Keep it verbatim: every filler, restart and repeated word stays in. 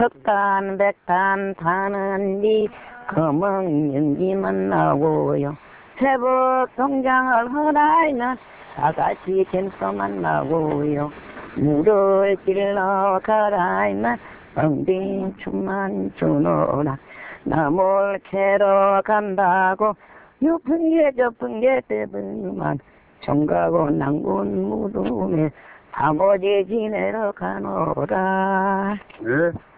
석탄 백탄 타는 니 검은 연기 만나고요. 회복 동장을 허라이면 사가시 캔서 만나고요. 물을 길러 가라이면 엉덩이 춤만 추노라. 나물 캐러 간다고 유풍계 저풍계 때들만 정가고 낭군 무덤에 아버지 지내러 가노라. 네.